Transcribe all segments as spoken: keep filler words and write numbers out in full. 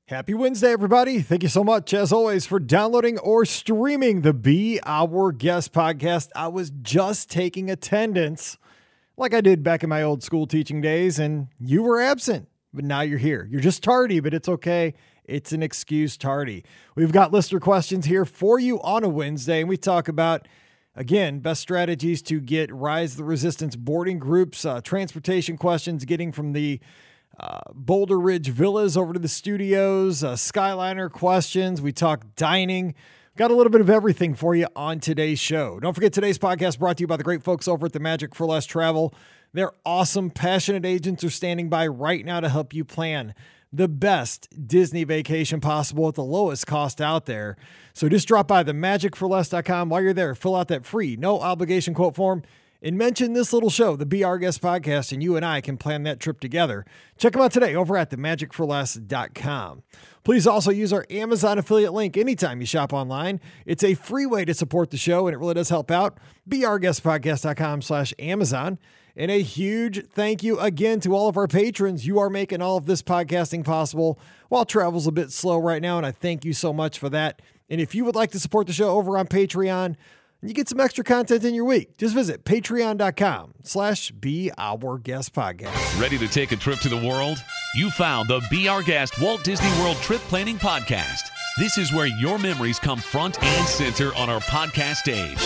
Happy Wednesday, everybody. Thank you so much, as always, for downloading or streaming the Be Our Guest podcast. I was just taking attendance like I did back in my old school teaching days, and you were absent, but now you're here. You're just tardy, but it's okay. It's an excuse tardy. We've got listener questions here for you on a Wednesday, and we talk about, again, best strategies to get Rise of the Resistance boarding groups, uh, transportation questions, getting from the Uh, Boulder Ridge Villas over to the studios, uh, Skyliner questions. We talk dining. Got a little bit of everything for you on today's show. Don't forget, today's podcast brought to you by the great folks over at the Magic for Less Travel. Their awesome, passionate agents are standing by right now to help you plan the best Disney vacation possible at the lowest cost out there. So just drop by the magic for less dot com while you're there. Fill out that free, no obligation quote form and mention this little show, the Be Our Guest podcast, and you and I can plan that trip together. Check them out today over at the magic for less dot com. Please also use our Amazon affiliate link anytime you shop online. It's a free way to support the show, and it really does help out. be our guest podcast dot com slash Amazon. And a huge thank you again to all of our patrons. You are making all of this podcasting possible while travel's a bit slow right now, and I thank you so much for that. And if you would like to support the show over on Patreon, and you get some extra content in your week, just visit patreon dot com slash Be Our Guest podcast. Ready to take a trip to the world? You found the Be Our Guest Walt Disney World Trip Planning Podcast. This is where your memories come front and center on our podcast stage.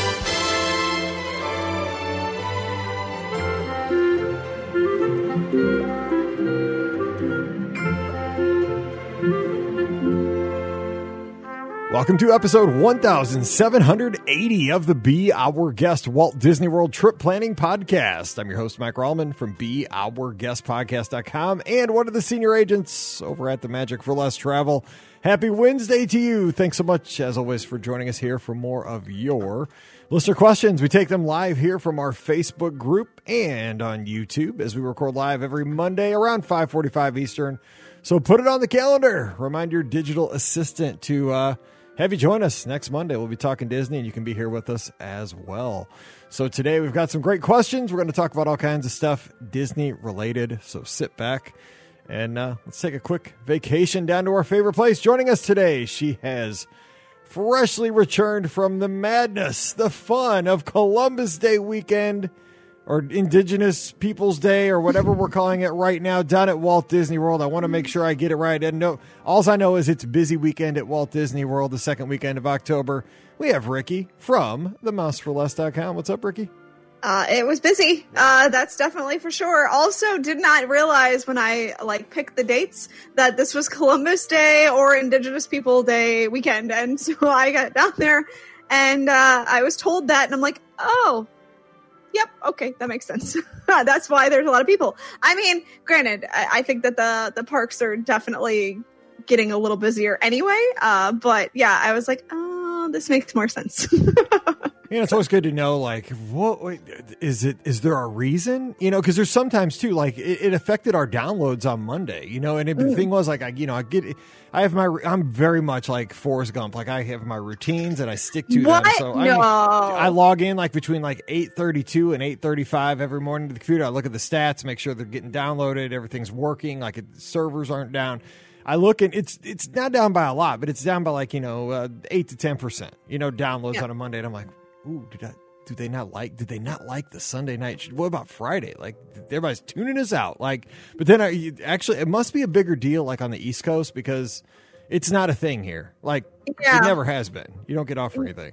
Welcome to episode one thousand seven hundred eighty of the Be Our Guest Walt Disney World Trip Planning Podcast. I'm your host, Mike Rallman from be our guest podcast dot com and one of the senior agents over at the Magic for Less Travel. Happy Wednesday to you. Thanks so much, as always, for joining us here for more of your listener questions. We take them live here from our Facebook group and on YouTube as we record live every Monday around five forty-five Eastern. So put it on the calendar. Remind your digital assistant to uh, have you join us next Monday. We'll be talking Disney, and you can be here with us as well. So today we've got some great questions. We're going to talk about all kinds of stuff Disney related. So sit back and uh, let's take a quick vacation down to our favorite place. Joining us today, she has freshly returned from the madness, the fun of Columbus Day weekend, or Indigenous Peoples Day, or whatever we're calling it right now, down at Walt Disney World. I want to make sure I get it right. And no, all I know is it's a busy weekend at Walt Disney World, the second weekend of October. We have Ricky from the mouse for less dot com. What's up, Ricky? Uh, it was busy. Uh, that's definitely for sure. Also, did not realize when I like picked the dates that this was Columbus Day or Indigenous People Day weekend. And so I got down there and uh, I was told that, and I'm like, oh, yep. Okay. That makes sense. That's why there's a lot of people. I mean, granted, I, I think that the, the parks are definitely getting a little busier anyway. Uh, but yeah, I was like, oh, this makes more sense. Yeah, it's always good to know, like, what wait, is it? Is there a reason? You know, because there's sometimes too, like, it, it affected our downloads on Monday. You know, and it, the thing was, like, I, you know, I get, I have my, I'm very much like Forrest Gump. Like, I have my routines and I stick to what? them. So no. I, I log in like between like eight thirty-two and eight thirty-five every morning to the computer. I look at the stats, make sure they're getting downloaded, everything's working, like it, servers aren't down. I look and it's it's not down by a lot, but it's down by like, you know, uh, eight to ten percent. You know, downloads yeah. on a Monday, and I'm like, ooh, did I, do they not like, did they not like the Sunday night? What about Friday? Like, everybody's tuning us out. Like, but then I, actually, it must be a bigger deal, like on the East Coast, because it's not a thing here. Like, yeah. It never has been. You don't get off for anything.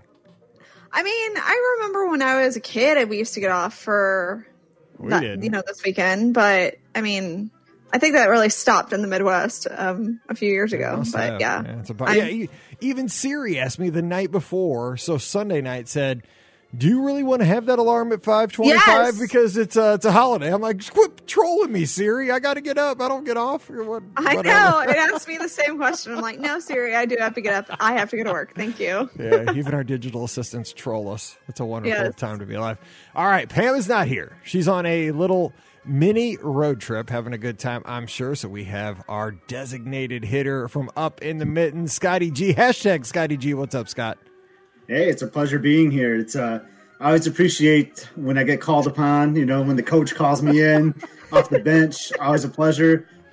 I mean, I remember when I was a kid, and we used to get off for, we that, did. you know, this weekend. But I mean, I think that really stopped in the Midwest um, a few years ago. But have. yeah, yeah, it's about, yeah. Even Siri asked me the night before, so Sunday night, said, do you really want to have that alarm at five twenty-five yes. because it's a, it's a holiday? I'm like, quit trolling me, Siri. I got to get up. I don't get off. Or what, I know. It asked me the same question. I'm like, no, Siri, I do have to get up. I have to go to work. Thank you. Yeah, even our digital assistants troll us. It's a wonderful yes. time to be alive. All right, Pam is not here. She's on a little mini road trip, having a good time, I'm sure. So we have our designated hitter from up in the mitten, Scotty G. Hashtag Scotty G. What's up, Scott? Hey, it's a pleasure being here. It's uh, I always appreciate when I get called upon, you know, when the coach calls me in off the bench, always a pleasure.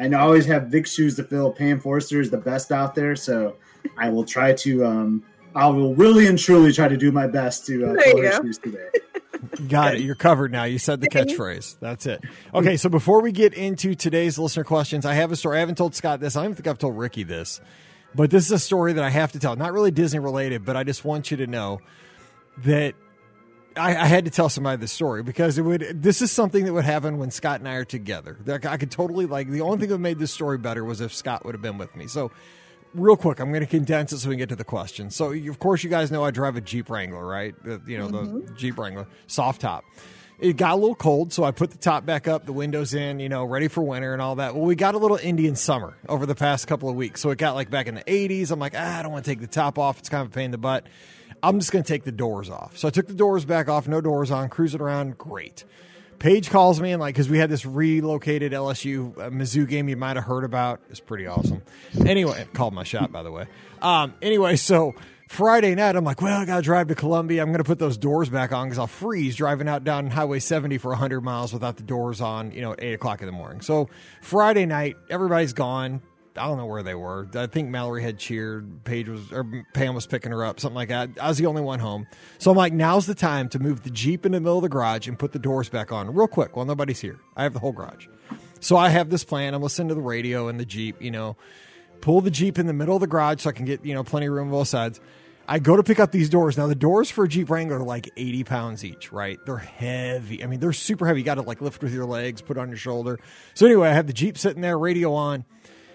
and I always have big shoes to fill. Pam Forster is the best out there, so I will try to. Um, I will really and truly try to do my best to uh, fill her go. shoes today. Got it. You're covered now. You said the catchphrase. That's it. Okay, so before we get into today's listener questions, I have a story. I haven't told Scott this. I don't even think I've told Ricky this, but this is a story that I have to tell. Not really Disney related, but I just want you to know that I, I had to tell somebody this story because it would. This is something that would happen when Scott and I are together. I could totally like. The only thing that made this story better was if Scott would have been with me. So, real quick, I'm going to condense it so we can get to the question. So, of course, you guys know I drive a Jeep Wrangler, right? The, you know, mm-hmm. the Jeep Wrangler, soft top. It got a little cold, so I put the top back up, the windows in, you know, ready for winter and all that. Well, we got a little Indian summer over the past couple of weeks. So it got like back in the eighties. I'm like, ah, I don't want to take the top off. It's kind of a pain in the butt. I'm just going to take the doors off. So I took the doors back off, no doors on, cruising around. Great. Paige calls me and like, because we had this relocated L S U uh, Mizzou game you might have heard about. It's pretty awesome. Anyway, called my shot, by the way. Um, anyway, so Friday night, I'm like, well, I got to drive to Columbia. I'm going to put those doors back on because I'll freeze driving out down Highway seventy for one hundred miles without the doors on, you know, at eight o'clock in the morning. So Friday night, everybody's gone. I don't know where they were. I think Mallory had cheered. Paige was, or Pam was picking her up, something like that. I was the only one home. So I'm like, now's the time to move the Jeep in the middle of the garage and put the doors back on real quick while nobody's here. I have the whole garage. So I have this plan. I'm listening to the radio in the Jeep, you know, pull the Jeep in the middle of the garage so I can get, you know, plenty of room on both sides. I go to pick up these doors. Now, the doors for a Jeep Wrangler are like eighty pounds each, right? They're heavy. I mean, they're super heavy. You got to like lift with your legs, put it on your shoulder. So anyway, I have the Jeep sitting there, radio on.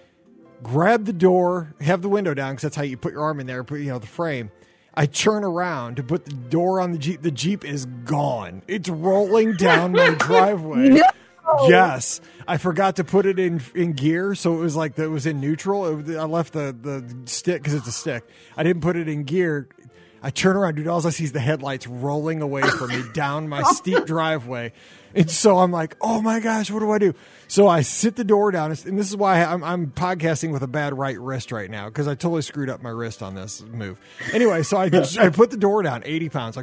Grab the door, have the window down because that's how you put your arm in there, put, you know, the frame. I turn around to put the door on the Jeep. The Jeep is gone. It's rolling down my driveway. No. Yes. I forgot to put it in in gear, so it was like it was in neutral. It was, I left the, the stick because it's a stick. I didn't put it in gear. I turn around, dude, all I see is the headlights rolling away from me down my steep driveway. And so I'm like, oh my gosh, what do I do? So I sit the door down, and this is why I'm, I'm podcasting with a bad right wrist right now because I totally screwed up my wrist on this move. Anyway, so I, I put the door down, eighty pounds, like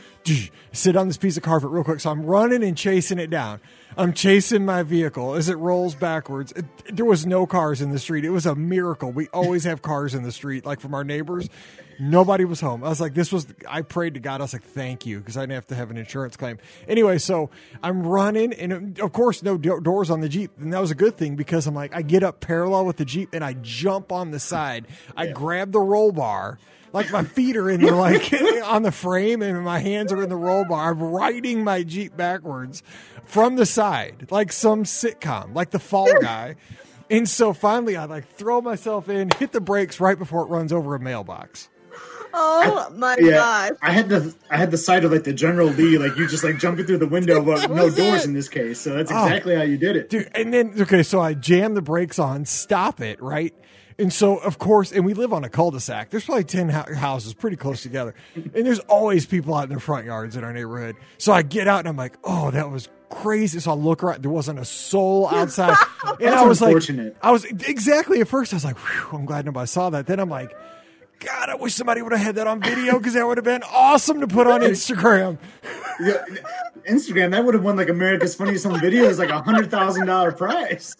sit on this piece of carpet real quick. So I'm running and chasing it down. I'm chasing my vehicle as it rolls backwards. It, there was no cars in the street. It was a miracle. We always have cars in the street, like from our neighbors. Nobody was home. I was like, this was, I prayed to God. I was like, thank you, because I didn't have to have an insurance claim. Anyway, so I'm running, and of course, no do- doors on the Jeep. And that was a good thing because I'm like, I get up parallel with the Jeep, and I jump on the side. I yeah. grab the roll bar. Like my feet are in the like on the frame and my hands are in the roll bar. I'm riding my Jeep backwards from the side, like some sitcom, like the Fall Guy. And so finally I like throw myself in, hit the brakes right before it runs over a mailbox. Oh my yeah, gosh. I had the I had the sight of like the General Lee, like you just like jumping through the window, but no doors it. in this case. So that's exactly oh, how you did it. Dude, and then okay, so I jam the brakes on, stop it, right? And so, of course, and we live on a cul-de-sac. There's probably ten houses pretty close together. And there's always people out in their front yards in our neighborhood. So I get out and I'm like, oh, that was crazy. So I look around. There wasn't a soul outside. And That's I was unfortunate. like, I was exactly at first I was like, whew, I'm glad nobody saw that. Then I'm like, God, I wish somebody would have had that on video because that would have been awesome to put on Instagram. Yeah, Instagram, that would have won like America's Funniest Home Videos, like a hundred thousand dollar prize.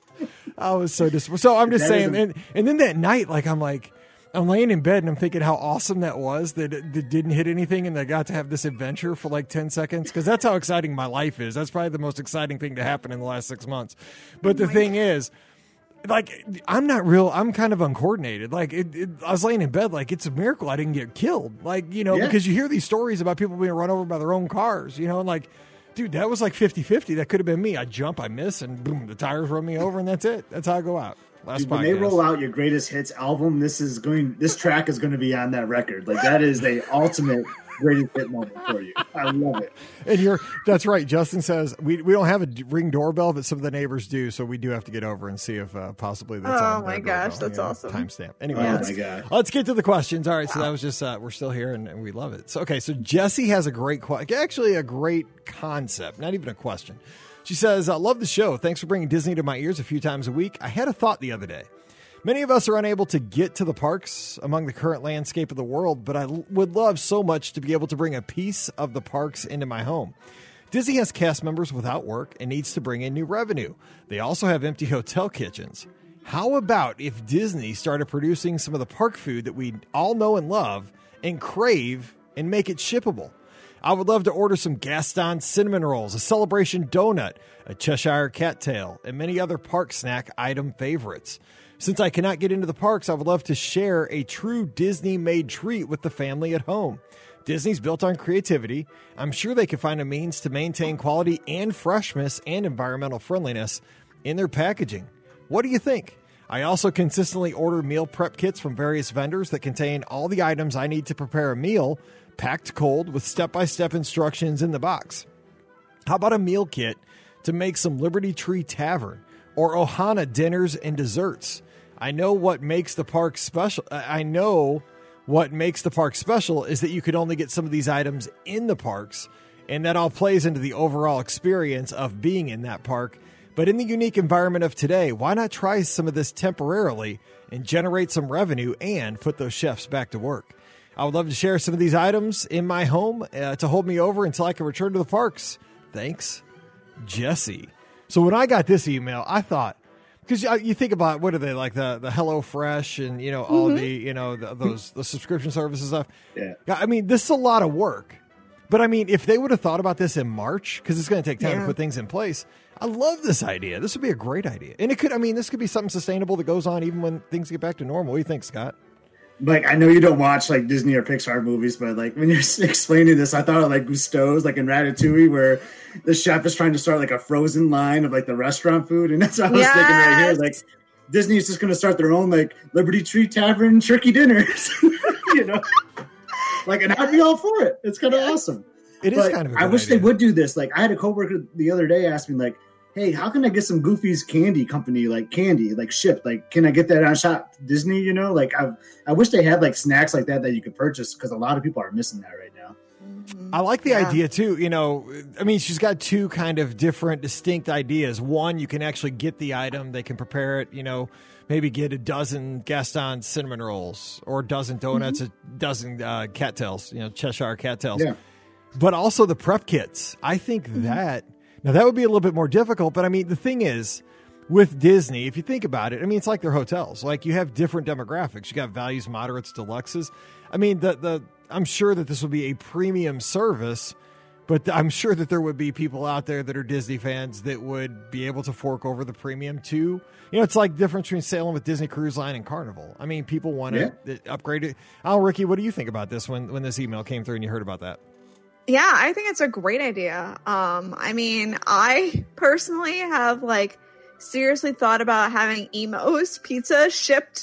I was so disappointed. So I'm just that saying, a- and, and then that night, like I'm like, I'm laying in bed and I'm thinking how awesome that was that it, that didn't hit anything and I got to have this adventure for like ten seconds because that's how exciting my life is. That's probably the most exciting thing to happen in the last six months. But the thing is, like, I'm not real. I'm kind of uncoordinated. Like, it, it, I was laying in bed, like, it's a miracle I didn't get killed. Like, you know, yeah. because you hear these stories about people being run over by their own cars, you know, and like, dude, that was like fifty-fifty. That could have been me. I jump, I miss, and boom, the tires run me over, and that's it. That's how I go out. Last Dude, when they roll out your greatest hits album, this is going. This track is going to be on that record. Like that is the ultimate greatest hit moment for you. I love it. And you're that's right. Justin says we we don't have a Ring doorbell, but some of the neighbors do, so we do have to get over and see if uh, possibly that's. Oh on my gosh, that's you know, awesome. Timestamp. Anyway, oh let's, my God. let's get to the questions. All right, so that was just uh, we're still here and, and we love it. So okay, so Jesse has a great question. Actually, a great concept, not even a question. She says, "I love the show. Thanks for bringing Disney to my ears a few times a week. I had a thought the other day. Many of us are unable to get to the parks among the current landscape of the world, but I l- would love so much to be able to bring a piece of the parks into my home. Disney has cast members without work and needs to bring in new revenue. They also have empty hotel kitchens. How about if Disney started producing some of the park food that we all know and love and crave and make it shippable? I would love to order some Gaston cinnamon rolls, a Celebration donut, a Cheshire cattail, and many other park snack item favorites. Since I cannot get into the parks, I would love to share a true Disney-made treat with the family at home. Disney's built on creativity. I'm sure they could find a means to maintain quality and freshness and environmental friendliness in their packaging. What do you think? I also consistently order meal prep kits from various vendors that contain all the items I need to prepare a meal, packed cold with step-by-step instructions in the box. How about a meal kit to make some Liberty Tree Tavern or Ohana dinners and desserts? I know what makes the park special. I know what makes the park special is that you could only get some of these items in the parks, and that all plays into the overall experience of being in that park. But in the unique environment of today, why not try some of this temporarily and generate some revenue and put those chefs back to work? I would love to share some of these items in my home uh, to hold me over until I can return to the parks. Thanks, Jesse. So when I got this email, I thought, because you think about, what are they, like the, the HelloFresh and, you know, all mm-hmm. the, you know, the, those the subscription services stuff. Yeah. I mean, this is a lot of work. But I mean, if they would have thought about this in March, because it's going to take time yeah. to put things in place, I love this idea. This would be a great idea. And it could, I mean, this could be something sustainable that goes on even when things get back to normal. What do you think, Scott? Like, I know you don't watch like Disney or Pixar movies, but like when you're explaining this, I thought of like Gusteau's, like in Ratatouille, where the chef is trying to start like a frozen line of like the restaurant food. And that's what I was yes. thinking right here. Like, Disney is just going to start their own like Liberty Tree Tavern turkey dinners, you know? Like, and I'd be all for it. It's kind of yes. awesome. It but is kind of a good I wish idea. they would do this. Like, I had a coworker the other day ask me, like, hey, how can I get some Goofy's candy company, like candy, like shipped? Like, can I get that on Shop Disney, you know? Like, I I wish they had, like, snacks like that that you could purchase, because a lot of people are missing that right now. I like the yeah. idea, too. You know, I mean, she's got two kind of different, distinct ideas. One, you can actually get the item. They can prepare it, you know, maybe get a dozen Gaston cinnamon rolls or a dozen donuts, mm-hmm. a dozen uh, cattails, you know, Cheshire cattails. Yeah. But also the prep kits. I think mm-hmm. that, now that would be a little bit more difficult. But I mean, the thing is, with Disney, if you think about it, I mean, it's like their hotels. Like, you have different demographics. You got values, moderates, deluxes. I mean, the the I'm sure that this would be a premium service, but I'm sure that there would be people out there that are Disney fans that would be able to fork over the premium too. You know, it's like the difference between sailing with Disney Cruise Line and Carnival. I mean, people want to yeah. upgrade it. Oh, Ricky, what do you think about this when, when this email came through and you heard about that? Yeah, I think it's a great idea. Um, I mean, I personally have like seriously thought about having Emo's pizza shipped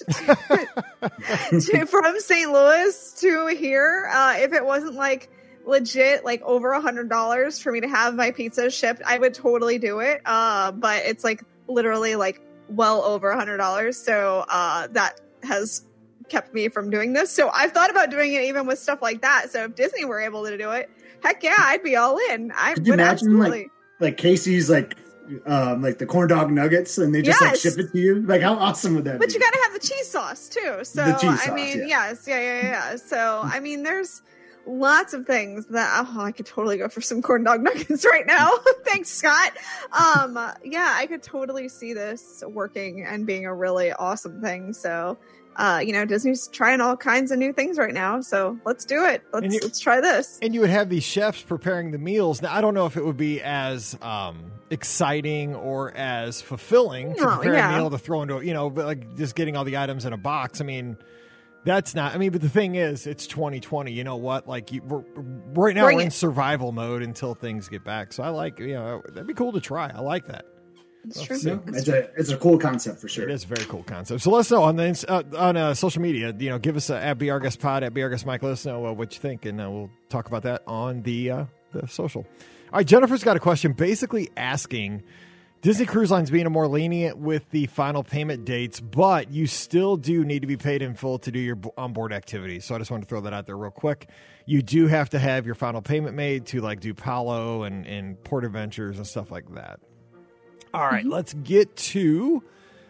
to, from Saint Louis to here. Uh, if it wasn't like legit, like over a hundred dollars for me to have my pizza shipped, I would totally do it. Uh, but it's like literally like well over a hundred dollars. So uh, that has kept me from doing this. So I've thought about doing it even with stuff like that. So if Disney were able to do it, heck yeah, I'd be all in. I Could you would imagine absolutely. like like Casey's like um like the corn dog nuggets, and they just yes. like ship it to you? Like, how awesome would that but be? But you got to have the cheese sauce too. So the cheese sauce, I mean, yeah. yes, yeah, yeah, yeah. So I mean, there's lots of things that oh, I could totally go for some corn dog nuggets right now. Thanks, Scott. Um, yeah, I could totally see this working and being a really awesome thing. So. Uh, you know, Disney's trying all kinds of new things right now, so let's do it. Let's you, let's try this. And you would have these chefs preparing the meals. Now, I don't know if it would be as um, exciting or as fulfilling to oh, prepare yeah. a meal to throw into, you know, but like just getting all the items in a box. I mean, that's not. I mean, but the thing is, it's twenty twenty. You know what? Like, you, we're, right now, Bring we're it. in survival mode until things get back. So I like, you know, that'd be cool to try. I like that. It's true. No, it's a it's a cool concept for sure. It is a very cool concept. So let us know on the uh, on uh, social media. You know, give us a, at Be Our Guest Pod, at Be Our Guest Mike. Let us know uh, what you think, and uh, we'll talk about that on the uh, the social. All right, Jennifer's got a question, basically asking Disney Cruise Line's being more lenient with the final payment dates, but you still do need to be paid in full to do your onboard activities. So I just wanted to throw that out there real quick. You do have to have your final payment made to like do Palo and and Port Adventures and stuff like that. All right, mm-hmm. let's get to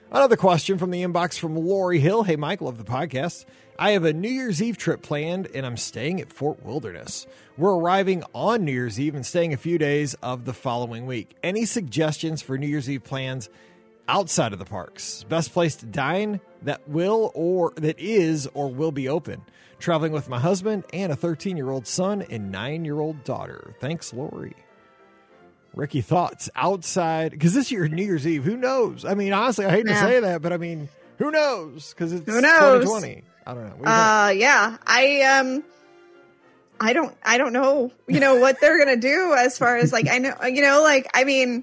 Another question from the inbox from Lori Hill. Hey, Mike, love the podcast. I have a New Year's Eve trip planned, and I'm staying at Fort Wilderness. We're arriving on New Year's Eve and staying a few days of the following week. Any suggestions for New Year's Eve plans outside of the parks? Best place to dine that will or that is or will be open. Traveling with my husband and a thirteen-year-old son and nine-year-old daughter. Thanks, Lori. Ricky, thoughts outside? Because this year, New Year's Eve, who knows? I mean, honestly, I hate yeah. to say that, but I mean, who knows? Because it's who knows? twenty twenty. I don't know. What do you uh, think? yeah, I um, I don't, I don't know. You know what they're gonna do as far as like I know, you know, like I mean,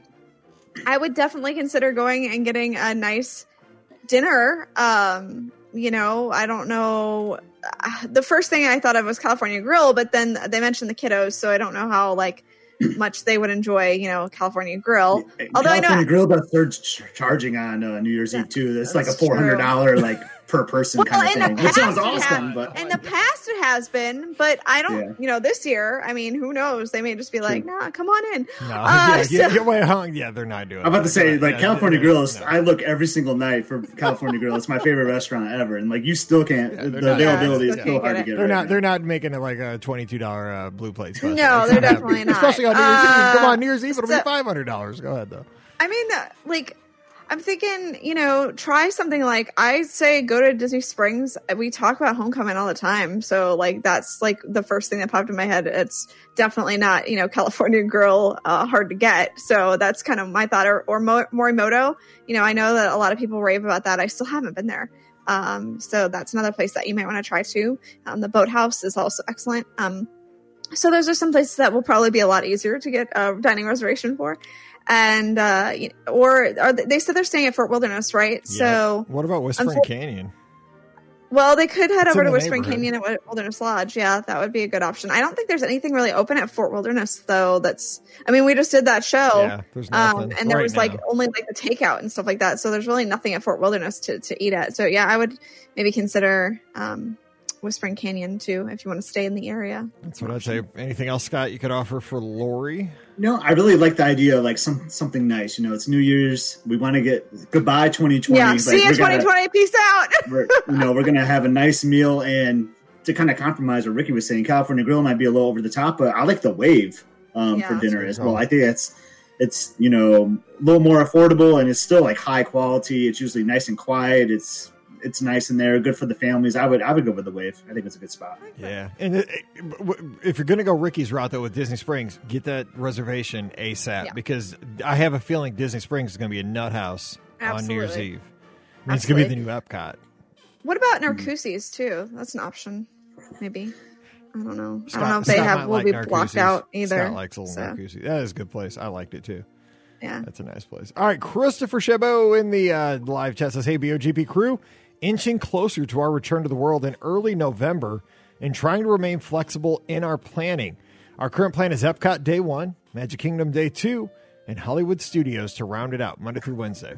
I would definitely consider going and getting a nice dinner. Um, you know, I don't know. The first thing I thought of was California Grill, but then they mentioned the kiddos, so I don't know how like much they would enjoy, you know, California Grill. Yeah, Although California I know Grill does surge charging on uh, New Year's Eve too. It's like a four hundred dollar like per person well, kind of in thing. the It past sounds it awesome, has, but in the past it has been, but I don't, Yeah. you know, this year, I mean, who knows? They may just be like, nah, come on in. No, Uh, yeah, so- yeah, yeah, wait, hung, yeah, they're not doing I'm about to that. say, like, Yeah, California yeah, Grill is, no. I look every single night for California Grill. It's my favorite restaurant ever. And, like, you still can't, Yeah, the they're not- availability Yeah, is still so can't hard get to it. get They're right not. now. They're not making it like a twenty-two dollar uh, blue plate special. No, It's they're not happening. definitely not. Especially on New Year's Eve. Come Uh, on, New Year's Eve, it'll be so- five hundred dollars. Go ahead though. I mean, uh, like, I'm thinking, you know, try something like I say go to Disney Springs. We talk about Homecoming all the time. So, like, that's like the first thing that popped in my head. It's definitely not, you know, California Grill uh, hard to get. So that's kind of my thought. Or, or Mo- Morimoto. You know, I know that a lot of people rave about that. I still haven't been there. Um, so that's another place that you might want to try too. Um, the Boathouse is also excellent. Um, so those are some places that will probably be a lot easier to get a dining reservation for. And uh or are they, they said they're staying at Fort Wilderness, right? Yeah. So What about Whispering unfor- Canyon? well, they could head It's over in to the Whispering neighborhood. Canyon at Wilderness Lodge. Yeah, that would be a good option. I don't think there's anything really open at Fort Wilderness though. That's I mean, we just did that show. Yeah, there's nothing Um, and there right was like now. only like the takeout and stuff like that. So there's really nothing at Fort Wilderness to, to eat at. So yeah, I would maybe consider um, Whispering Canyon too if you want to stay in the area. That's what I'd say. Anything else, Scott, you could offer for Lori? No, I really like the idea of like some something nice. You know, it's New Year's. We want to get goodbye twenty twenty. Yeah, Like, see you we gotta- twenty twenty. Peace out. we're, you know, we're gonna have a nice meal, and to kind of compromise what Ricky was saying, California Grill might be a little over the top, but I like the Wave um, Yeah, for that's dinner pretty as cool. well. I think it's it's you know a little more affordable, and it's still like high quality. It's usually nice and quiet. It's it's nice in there, good for the families. I would I would go with the Wave. I think it's a good spot. Yeah, and it, it, w- if you're going to go Ricky's route though with Disney Springs, get that reservation ASAP Yeah. because I have a feeling Disney Springs is going to be a nut house on New Year's Absolutely. Eve. I mean, it's going to be the Absolutely. new Epcot. What about Narcoossee's too? That's an option, maybe. I don't know. I Scott- don't know if they Scott have might will like be Narcoossee's. blocked out either. Scott likes a little so, Narcoossee's. That is a good place. I liked it too. yeah. That's a nice place. All right, Christopher Chabot in the uh, live chat says, "Hey, B O G P crew, inching closer to our return to the world in early November and trying to remain flexible in our planning. Our current plan is Epcot day one, Magic Kingdom day two, and Hollywood Studios to round it out Monday through Wednesday."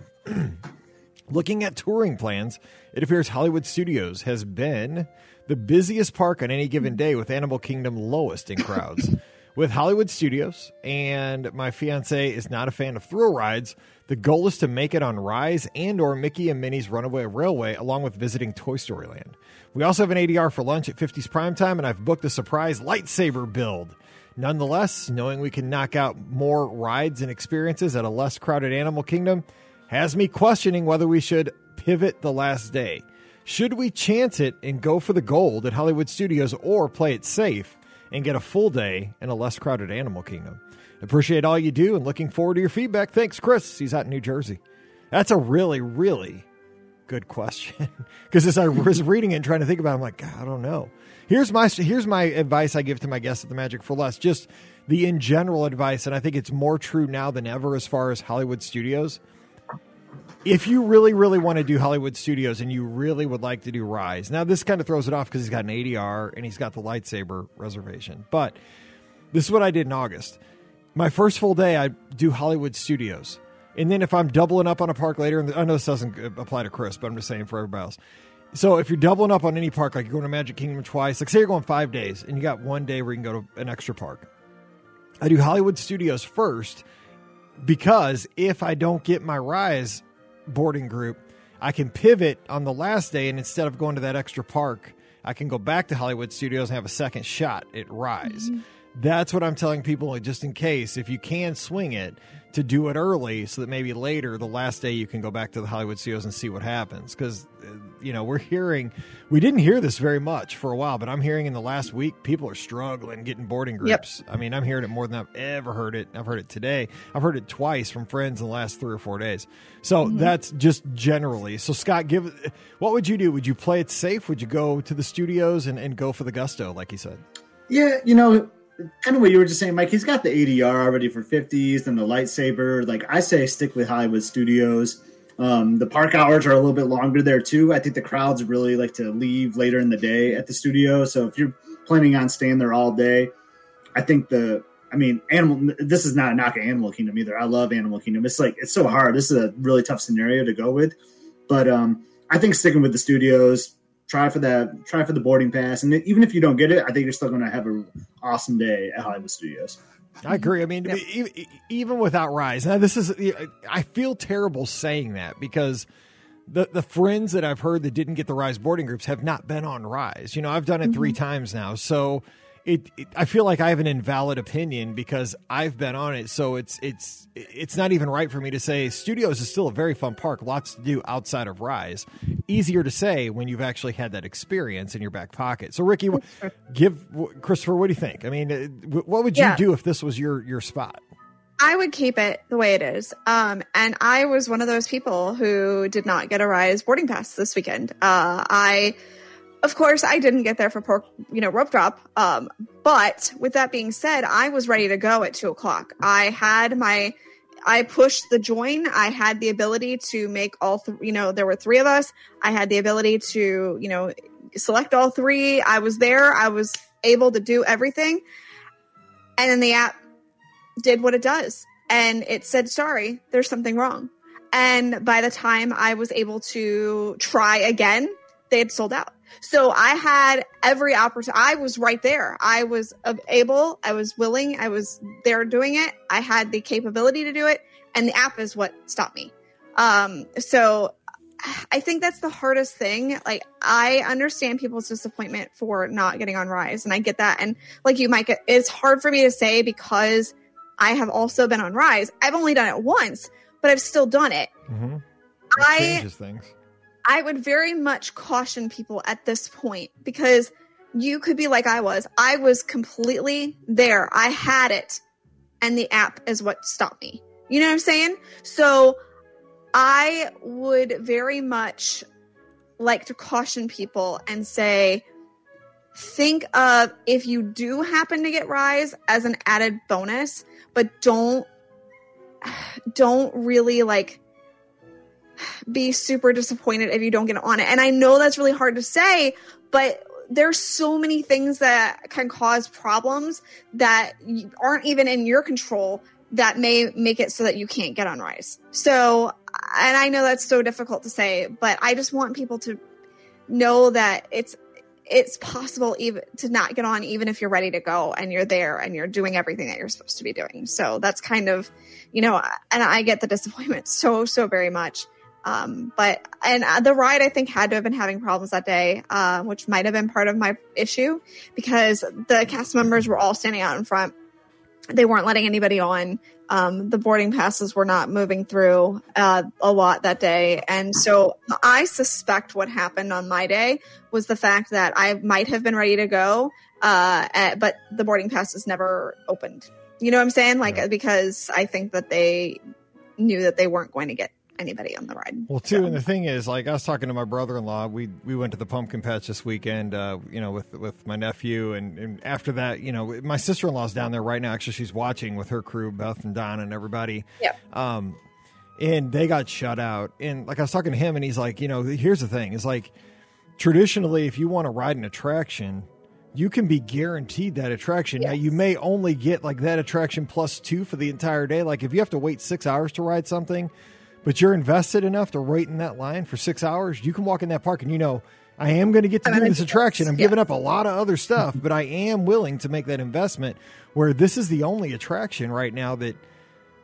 Looking at touring plans, it appears Hollywood Studios has been the busiest park on any given day, with Animal Kingdom lowest in crowds. With Hollywood Studios, and my fiance is not a fan of thrill rides, the goal is to make it on Rise and or Mickey and Minnie's Runaway Railway, along with visiting Toy Story Land. We also have an A D R for lunch at fifties Primetime, and I've booked a surprise lightsaber build. Nonetheless, knowing we can knock out more rides and experiences at a less crowded Animal Kingdom has me questioning whether we should pivot the last day. Should we chance it and go for the gold at Hollywood Studios, or play it safe and get a full day in a less crowded Animal Kingdom? Appreciate all you do and looking forward to your feedback. Thanks, Chris. He's out in New Jersey. That's a really, really good question. Because as I was reading it and trying to think about it, I'm like, God, I don't know. Here's my here's my advice I give to my guests at the Magic for Less. Just the in general advice, and I think it's more true now than ever as far as Hollywood Studios. If you really, really want to do Hollywood Studios and you really would like to do Rise, now this kind of throws it off because he's got an A D R and he's got the lightsaber reservation. But this is what I did in August. My first full day, I do Hollywood Studios. And then if I'm doubling up on a park later, and I know this doesn't apply to Chris, but I'm just saying for everybody else. So if you're doubling up on any park, like you're going to Magic Kingdom twice, like say you're going five days and you got one day where you can go to an extra park. I do Hollywood Studios first because if I don't get my Rise boarding group, I can pivot on the last day, and instead of going to that extra park, I can go back to Hollywood Studios and have a second shot at Rise. Mm-hmm. That's what I'm telling people, just in case, if you can swing it, to do it early so that maybe later, the last day, you can go back to the Hollywood Studios and see what happens. Because, you know, we're hearing, we didn't hear this very much for a while, but I'm hearing in the last week, people are struggling getting boarding groups. Yep. I mean, I'm hearing it more than I've ever heard it. I've heard it today. I've heard it twice from friends in the last three or four days. So mm-hmm. that's just generally. So Scott, give, what would you do? Would you play it safe? Would you go to the studios and, and go for the gusto, like you said? Yeah, you know, kind of what you were just saying, Mike, he's got the A D R already for fifties and the lightsaber. Like I say, stick with Hollywood Studios. Um, the park hours are a little bit longer there too. I think the crowds really like to leave later in the day at the studio. So if you're planning on staying there all day, I think the, I mean, animal, this is not a knock at Animal Kingdom either. I love Animal Kingdom. It's like, it's so hard. This is a really tough scenario to go with, but um, I think sticking with the studios, Try for that. Try for the boarding pass, and even if you don't get it, I think you're still going to have an awesome day at Hollywood Studios. I agree. I mean, yep. even without Rise, now this is. I feel terrible saying that because the the friends that I've heard that didn't get the Rise boarding groups have not been on Rise. You know, I've done it mm-hmm. three times now, so it, it. I feel like I have an invalid opinion because I've been on it. So it's it's it's not even right for me to say Studios is still a very fun park. Lots to do outside of Rise. Easier to say when you've actually had that experience in your back pocket. So, Ricky, give Christopher, what do you think? I mean, what would you yeah. do if this was your, your spot? I would keep it the way it is. Um, and I was one of those people who did not get a Rise boarding pass this weekend. Uh, I, of course, I didn't get there for pork, you know, rope drop. Um, but with that being said, I was ready to go at two o'clock. I had my... I pushed the join. I had the ability to make all three, you know, there were three of us. I had the ability to, you know, select all three. I was there. I was able to do everything. And then the app did what it does. And it said, sorry, there's something wrong. And by the time I was able to try again, they had sold out. So I had every opportunity. I was right there. I was able, I was willing, I was there doing it. I had the capability to do it. And the app is what stopped me. Um, so I think that's the hardest thing. Like, I understand people's disappointment for not getting on Rise. And I get that. And like you, Mike, it's hard for me to say because I have also been on Rise. I've only done it once, but I've still done it. Mm-hmm. I changes things. I would very much caution people at this point because you could be like I was. I was completely there. I had it. And the app is what stopped me. You know what I'm saying? So I would very much like to caution people and say, think of if you do happen to get Rise as an added bonus, but don't, don't really like, be super disappointed if you don't get on it. And I know that's really hard to say, but there's so many things that can cause problems that aren't even in your control that may make it so that you can't get on Rise. So, and I know that's so difficult to say, but I just want people to know that it's, it's possible even to not get on, even if you're ready to go and you're there and you're doing everything that you're supposed to be doing. So that's kind of, you know, and I get the disappointment so, so very much. Um, but, and the ride, I think, had to have been having problems that day, uh, which might have been part of my issue because the cast members were all standing out in front. They weren't letting anybody on. Um, the boarding passes were not moving through, uh, a lot that day. And so I suspect what happened on my day was the fact that I might have been ready to go, uh, at, but the boarding passes never opened. You know what I'm saying? Like, yeah. Because I think that they knew that they weren't going to get anybody on the ride. Well, too, so. And the thing is, like, I was talking to my brother-in-law. We we went to the pumpkin patch this weekend, uh, you know, with with my nephew, and, and after that, you know, my sister-in-law's down there right now. Actually, she's watching with her crew, Beth and Don and everybody. Yeah. Um, and they got shut out. And like I was talking to him, and he's like, you know, here's the thing: is like traditionally, if you want to ride an attraction, you can be guaranteed that attraction. Yes. Now, you may only get like that attraction plus two for the entire day. Like if you have to wait six hours to ride something, but you're invested enough to wait in that line for six hours, you can walk in that park and, you know, I am going to get to do this attraction. I'm yeah. giving up a lot of other stuff, but I am willing to make that investment where this is the only attraction right now that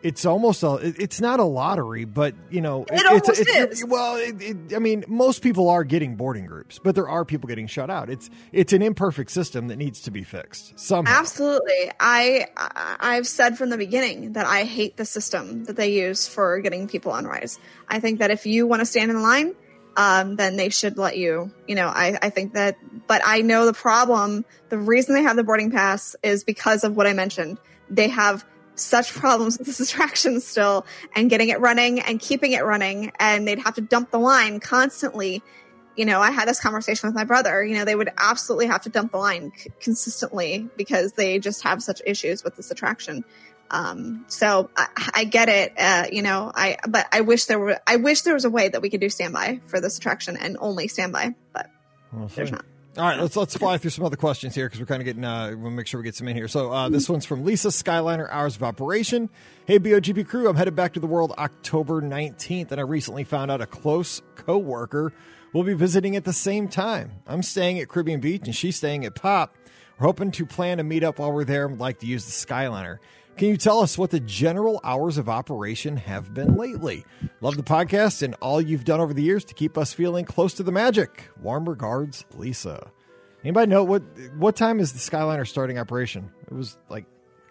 it's almost a, it's not a lottery, but you know, it, it it's, almost it's, is. Well, it, it, I mean, most people are getting boarding groups, but there are people getting shut out. It's, it's an imperfect system that needs to be fixed somehow. Absolutely. I, I've said from the beginning that I hate the system that they use for getting people on Rise. I think that if you want to stand in line, um, then they should let you, you know, I, I think that, but I know the problem, the reason they have the boarding pass is because of what I mentioned. They have such problems with this attraction still and getting it running and keeping it running, and they'd have to dump the line constantly. You know, I had this conversation with my brother. You know, they would absolutely have to dump the line c- consistently because they just have such issues with this attraction. Um, so I, I get it. Uh, you know, I but I wish there were I wish there was a way that we could do standby for this attraction and only standby, but We'll there's see. not. All right, let's let's fly through some other questions here because we're kind of getting. Uh, we'll make sure we get some in here. So uh, this one's from Lisa Skyliner, Hours of Operation. Hey, B O G P crew, I'm headed back to the world October nineteenth, and I recently found out a close coworker will be visiting at the same time. I'm staying at Caribbean Beach, and she's staying at Pop. We're hoping to plan a meetup while we're there and would like to use the Skyliner. Can you tell us what the general hours of operation have been lately? Love the podcast and all you've done over the years to keep us feeling close to the magic. Warm regards, Lisa. Anybody know what what time is the Skyliner starting operation? It was like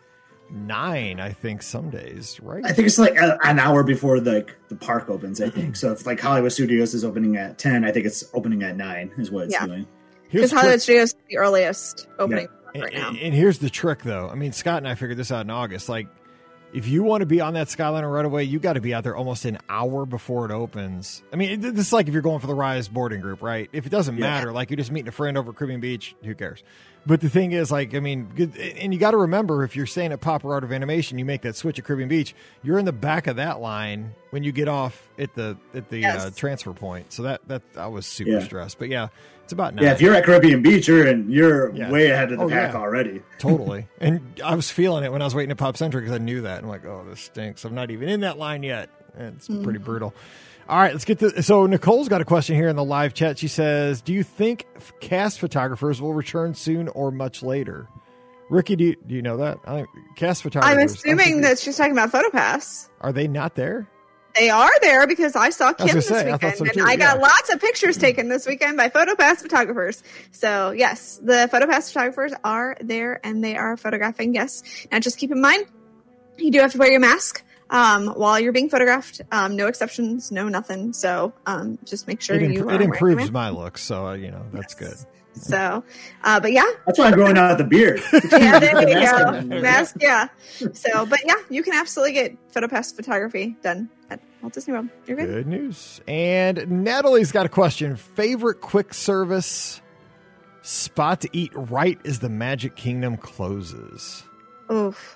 nine, I think, some days, right? I think it's like a, an hour before the the park opens. I think so. If like Hollywood Studios is opening at ten, I think it's opening at nine. Is what it's Yeah. doing. Because Hollywood Studios is the earliest opening And, right now. and, and here's the trick, though. I mean, Scott and I figured this out in August. Like, if you want to be on that Skyliner right away, you got to be out there almost an hour before it opens. I mean, it, this is like if you're going for the Rise boarding group, right? If it doesn't Yeah. matter, like you're just meeting a friend over at Caribbean Beach, who cares? But the thing is, like, I mean, good, and you got to remember, if you're staying at Pop or Art of Animation, you make that switch at Caribbean Beach, you're in the back of that line when you get off at the at the Yes. uh, transfer point. So that that I was super Yeah. stressed. But yeah, it's about nine. Yeah, if you're at Caribbean Beach, you're in, you're Yeah. way ahead of the Oh, pack yeah. already. Totally. And I was feeling it when I was waiting at Pop Centric because I knew that. I'm like, oh, this stinks. I'm not even in that line yet. And it's Mm-hmm. pretty brutal. All right, let's get to. So Nicole's got a question here in the live chat. She says, do you think cast photographers will return soon or much later? Ricky, do you, do you know that? I think cast photographers. I'm I assuming think- that she's talking about PhotoPass. Are they not there? They are there because I saw I was Kim gonna this say, I thought weekend, so and too, I got yeah. lots of pictures taken this weekend by PhotoPass photographers. So yes, the PhotoPass photographers are there, and they are photographing. Yes, now just keep in mind, you do have to wear your mask um, while you're being photographed. Um, no exceptions, no nothing. So um, just make sure It, imp- you. it are wearing your improves mask. my look, so uh, you know that's Yes. good. So, uh, but yeah, That's why I'm growing out the beard. yeah, there you Mask go. on there. Mask, yeah. So, but yeah, you can absolutely get PhotoPass photography done at Walt Disney World. You're good. Good news. And Natalie's got a question. Favorite quick service spot to eat right as the Magic Kingdom closes? Oof.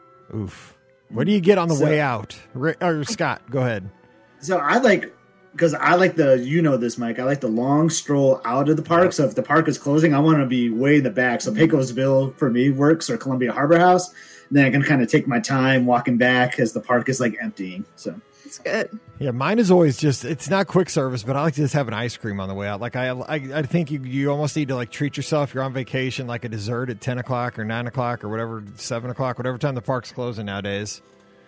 Oof. What do you get on the So- way out? Ri- Or Scott, go ahead. So I like, because I like the, you know this, Mike, I like the long stroll out of the park. So if the park is closing, I want to be way in the back. So Pecos Bill for me works, or Columbia Harbor House. And then I can kind of take my time walking back as the park is like emptying. So That's good. Yeah, mine is always just, it's not quick service, but I like to just have an ice cream on the way out. Like, I I, I think you, you almost need to, like, treat yourself. You're on vacation, like a dessert at ten o'clock or nine o'clock or whatever, seven o'clock, whatever time the park's closing nowadays.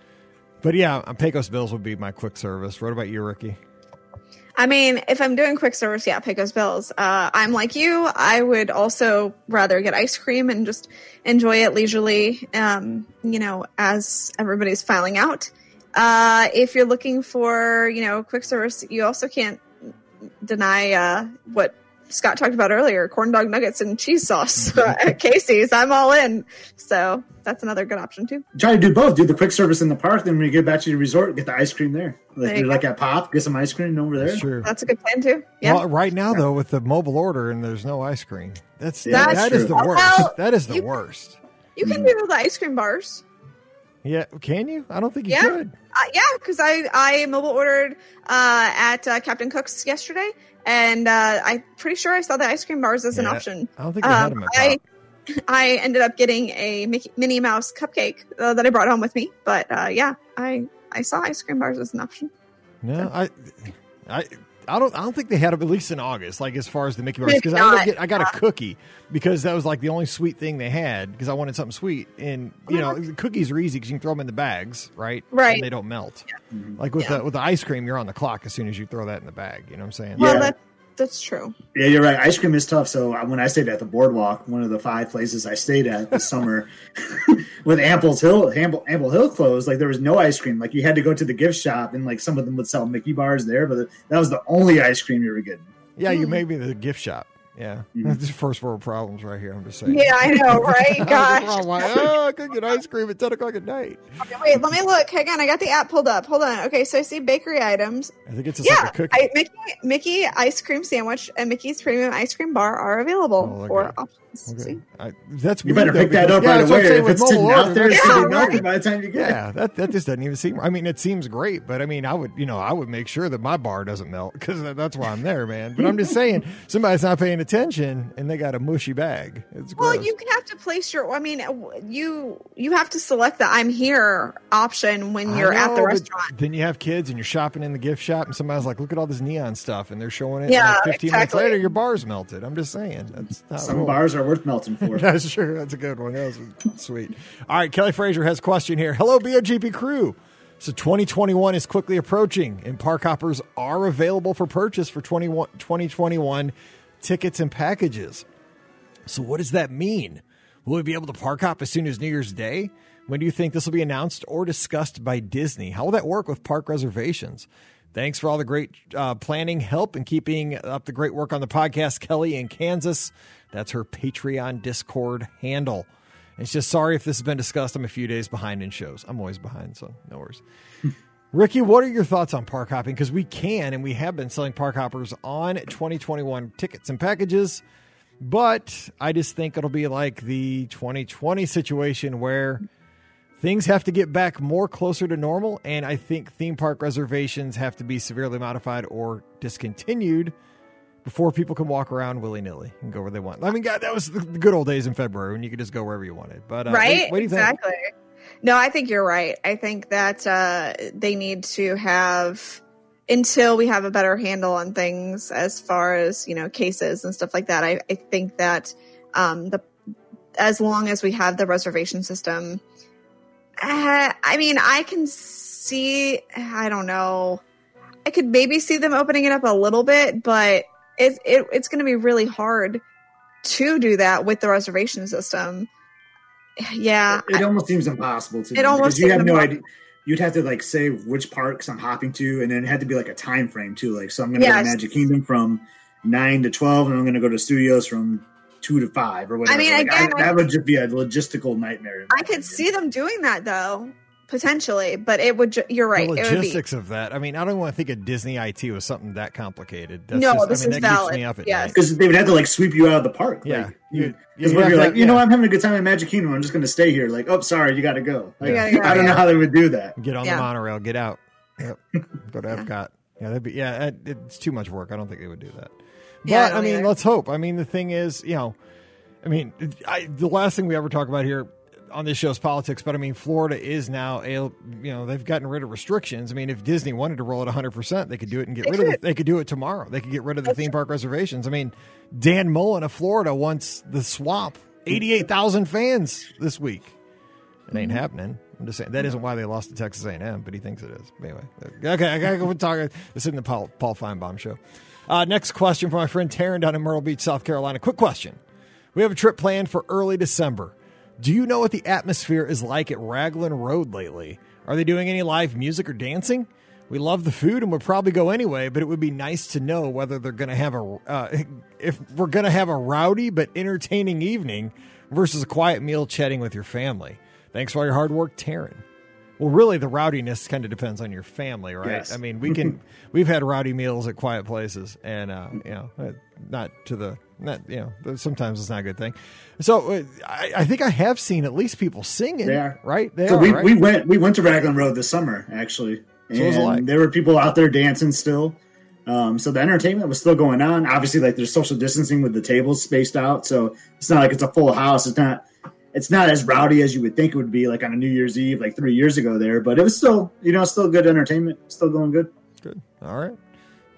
But yeah, Pecos Bills would be my quick service. What about you, Ricky? I mean, if I'm doing quick service, yeah, Pecos Bills. Uh, I'm like you. I would also rather get ice cream and just enjoy it leisurely, um, you know, as everybody's filing out. Uh, if you're looking for, you know, quick service, you also can't deny uh, what Scott talked about earlier, corn dog nuggets and cheese sauce at Casey's. I'm all in. So that's another good option too. try to do both. Do the quick service in the park. Then when you get back to your resort, get the ice cream there. Like There you're you like at Pop, get some ice cream over there. That's true. That's a good plan too. Yeah. Well, right now, though, with the mobile order and there's no ice cream, that's, Yeah, that, that's that is true. the worst. Well, that is the you- worst. You can do the ice cream bars. Yeah, can you? I don't think you Yeah. could. Uh, yeah, because I, I mobile ordered uh, at uh, Captain Cook's yesterday, and uh, I'm pretty sure I saw the ice cream bars as an Yeah, option. I don't think they had them at I, Pop. I ended up getting a Mickey, Minnie Mouse cupcake uh, that I brought home with me, but uh, yeah, I, I saw ice cream bars as an option. No, I, I, I don't. I don't think they had them at least in August. Like as far as the Mickey bars, because I, not. ended up get- I got a cookie because that was like the only sweet thing they had because I wanted something sweet. And you know, the cookies are easy because you can throw them in the bags, right? Right. And they don't melt. Yeah. Like with Yeah. the with the ice cream, you're on the clock as soon as you throw that in the bag. You know what I'm saying? Well, Yeah. that, that's true. Yeah, you're right. Ice cream is tough. So uh, when I stayed at the Boardwalk, one of the five places I stayed at this summer, with Ample's Hill, Ample, Ample Hill closed, like there was no ice cream. Like you had to go to the gift shop, and like some of them would sell Mickey bars there, but that was the only ice cream you were getting. Yeah, you made me the gift shop. Yeah, Mhm. that's the first world problems right here. I'm just saying. Yeah, I know, right? Gosh. I'm like, oh, I could get ice cream at ten o'clock at night. Okay, wait, let me look. Hang on, I got the app pulled up. Hold on. Okay, so I see bakery items. I think it's just Yeah, like a cookie. I, Mickey Mickey ice cream sandwich and Mickey's premium ice cream bar are available Oh, for okay. options. Okay. See? I, that's You weird, better though, pick that because- up yeah, right that's what I'm away. saying If with it's mobile sitting out order, there, it's Yeah, gonna be right. melted by the time you get it. Yeah, that that just doesn't even seem. I mean, it seems great, but I mean, I would, you know, I would make sure that my bar doesn't melt because that's why I'm there, man. But I'm just saying, somebody's not paying attention and they got a mushy bag. It's gross. Well, you have to place your. I mean, you you have to select the "I'm here" option when I you're at know, the but restaurant. Then you have kids and you're shopping in the gift shop, and somebody's like, "Look at all this neon stuff," and they're showing it. Yeah, and like fifteen minutes exactly. later, your bar's melted. I'm just saying, that's not Some cool. bars are worth melting for. That's true. That's a good one. That was sweet. All right, Kelly Frazier has a question here. Hello, B O G P crew. So twenty twenty-one is quickly approaching, and park hoppers are available for purchase for twenty twenty-one tickets and packages. So what does that mean? Will we be able to park hop as soon as New Year's Day? When do you think this will be announced or discussed by Disney? How will that work with park reservations? Thanks for all the great uh, planning, help, and keeping up the great work on the podcast, Kelly in Kansas. That's her Patreon Discord handle. And it's just sorry if this has been discussed. I'm a few days behind in shows. I'm always behind, so no worries. Ricky, what are your thoughts on park hopping? Because we can and we have been selling park hoppers on twenty twenty-one tickets and packages. But I just think it'll be like the twenty twenty situation where things have to get back more closer to normal. And I think theme park reservations have to be severely modified or discontinued before people can walk around willy-nilly and go where they want. I mean, God, that was the good old days in February when you could just go wherever you wanted. But uh, Right? What, what do you exactly. think? No, I think you're right. I think that uh, they need to have, until we have a better handle on things as far as, you know, cases and stuff like that. I, I think that um, the as long as we have the reservation system, uh, I mean, I can see, I don't know, I could maybe see them opening it up a little bit, but it, it it's going to be really hard to do that with the reservation system. Yeah. It almost seems impossible to It me almost because you have seems no impossible. idea. You'd have to like say which parks I'm hopping to, and then it had to be like a time frame too. Like, so I'm going to go Yes. to Magic Kingdom from nine to twelve, and I'm going to go to Studios from two to five or whatever. I mean, Like, again, I, that would just be a logistical nightmare. I could see them doing that though, potentially, but it would. Ju- you're right. The It would be. logistics of that. I mean, I don't want to think of Disney I T was something that complicated. That's No, just, this I mean, is that valid. keeps me up at Yes. night. because they would have to like sweep you out of the park. Yeah. Like, You- you, you you're have like, to- you know, yeah. I'm having a good time at Magic Kingdom. I'm just going to stay here. Like, oh, sorry, you got to go. Like, You gotta go, I don't yeah. know how they would do that. Get on Yeah. the monorail, get out. Yep. Go to Epcot. Yeah, that'd be yeah. it- It's too much work. I don't think they would do that. But Yeah, I I, don't mean, either. let's hope. I mean, the thing is, you know, I mean, I, the last thing we ever talk about here on this show is politics. But I mean, Florida is now a you know they've gotten rid of restrictions. I mean, if Disney wanted to roll it one hundred percent, they could do it and get They rid of could. it. They could do it tomorrow. They could get rid of the That's theme park reservations. I mean, Dan Mullen of Florida wants the swap. eighty-eight thousand fans this week. It ain't happening. I'm just saying that isn't why they lost to Texas A and M, but he thinks it is. Anyway, okay, I gotta go talk. This isn't the Paul, Paul Feinbaum show. Uh, next question from my friend Taryn down in Myrtle Beach, South Carolina. Quick question: we have a trip planned for early December. Do you know what the atmosphere is like at Raglan Road lately? Are they doing any live music or dancing? We love the food and would probably go anyway, but it would be nice to know whether they're going to have a uh, if we're going to have a rowdy but entertaining evening versus a quiet meal chatting with your family. Thanks for all your hard work, Taryn. Well, really, the rowdiness kind of depends on your family, right? Yes. I mean, we can we've had rowdy meals at quiet places, and uh, you know, uh, not to the not you know, sometimes it's not a good thing. So uh, I, I think I have seen at least people singing. They are. Right? They so are. we, right? we went we went to Raglan Road this summer actually, and So what was it like? there were people out there dancing still. Um, so the entertainment was still going on. Obviously, like there's social distancing with the tables spaced out, so it's not like it's a full house. It's not it's not as rowdy as you would think it would be, like on a New Year's Eve, like three years ago there. But it was still, you know, still good entertainment, still going good. Good. All right.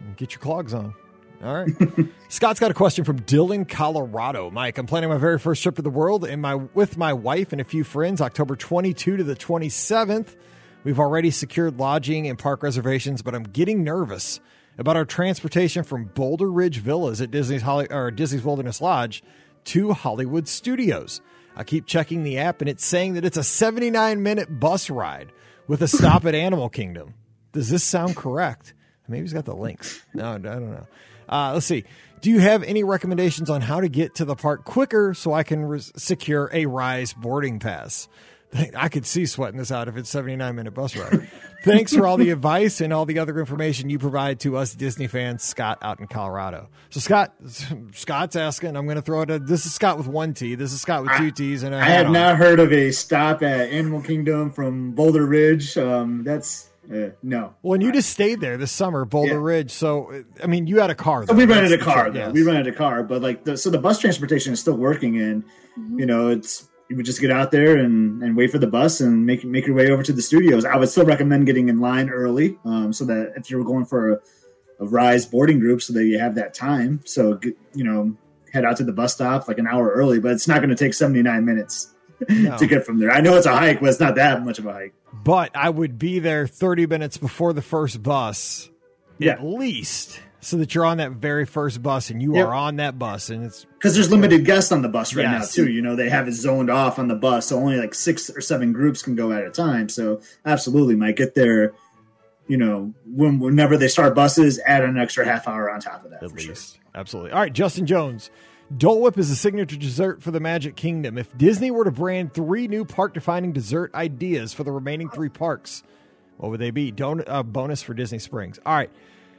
Get your clogs on. All right. Scott's got a question from Dillon, Colorado. Mike, I'm planning my very first trip to the world and my with my wife and a few friends, October twenty-second to the twenty-seventh. We've already secured lodging and park reservations, but I'm getting nervous about our transportation from Boulder Ridge Villas at Disney's Holly, or Disney's Wilderness Lodge to Hollywood Studios. I keep checking the app, and it's saying that it's a seventy-nine minute bus ride with a stop at Animal Kingdom. Does this sound correct? Maybe he's got the links. No, I don't know. Uh, let's see. Do you have any recommendations on how to get to the park quicker so I can res- secure a Rise boarding pass? I could see sweating this out if it's seventy-nine minute bus ride. Thanks for all the advice and all the other information you provide to us Disney fans. Scott out in Colorado. So Scott, Scott's asking, I'm going to throw it. A, this is Scott with one T. This is Scott with two T's. And a I have on. not heard of a stop at Animal Kingdom from Boulder Ridge. Um, that's uh, no. Well, and you just stayed there this summer, Boulder yeah. Ridge. So, I mean, you had a car. So we rented a car. Though. Yes. We rented a car, but like, the, so the bus transportation is still working, and mm-hmm. you know, it's. You would just get out there and, and wait for the bus and make make your way over to the studios. I would still recommend getting in line early, um, so that if you're going for a, a Rise boarding group, so that you have that time. So get, you know, head out to the bus stop like an hour early, but it's not going to take seventy-nine minutes no. to get from there. I know it's a hike, but it's not that much of a hike. But I would be there thirty minutes before the first bus, yeah. at least. So that you're on that very first bus and you yep. are on that bus, and it's because there's limited guests on the bus right yes. now too. You know, they have it zoned off on the bus, so only like six or seven groups can go at a time. So absolutely, might get there. You know, when, whenever they start buses, add an extra half hour on top of that. At for least, sure. Absolutely. All right, Justin Jones. Dole Whip is a signature dessert for the Magic Kingdom. If Disney were to brand three new park-defining dessert ideas for the remaining three parks, what would they be? Don- uh, bonus for Disney Springs. All right.